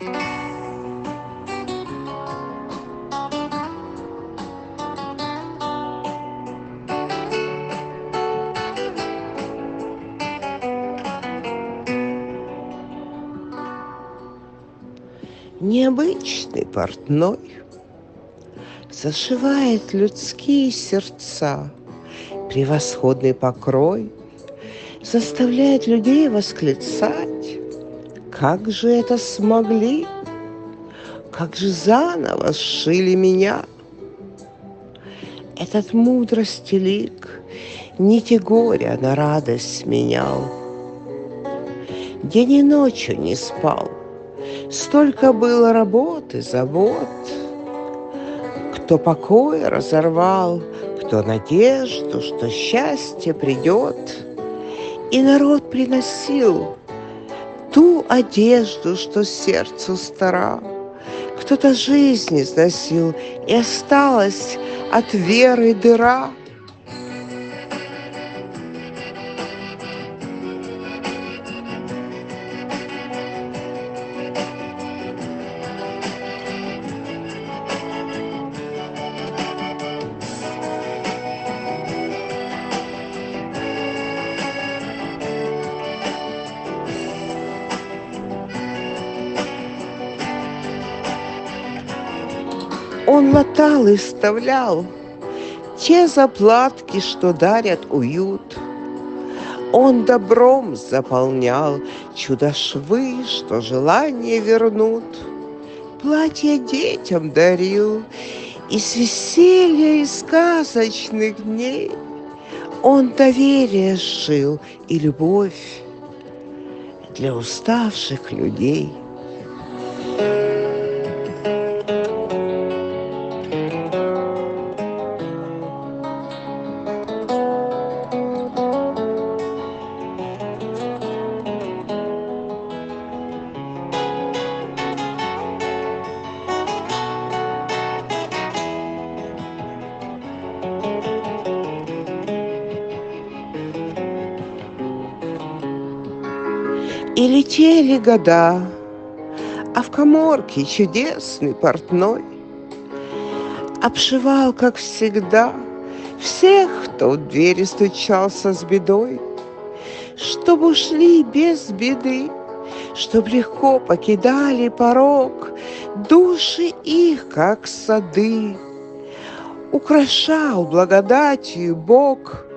Необычный портной зашивает людские сердца. Превосходный покрой заставляет людей восклицать: как же это смогли, как же заново сшили меня. Этот мудрости лик нити горя на радость менял. День и ночью не спал, столько было работы, забот. Кто покой разорвал, кто надежду, что счастье придет. И народ приносил ту одежду, что сердцу стара. Кто-то жизнь износил, и осталась от веры дыра. Он латал и вставлял те заплатки, что дарят уют. Он добром заполнял чудо-швы, что желание вернут. Платья детям дарил из веселья и сказочных дней. Он доверие сшил и любовь для уставших людей. И летели года, а в каморке чудесный портной обшивал, как всегда, всех, кто в двери стучался с бедой, чтоб ушли без беды, чтоб легко покидали порог. Души их, как сады, украшал благодатью Бог.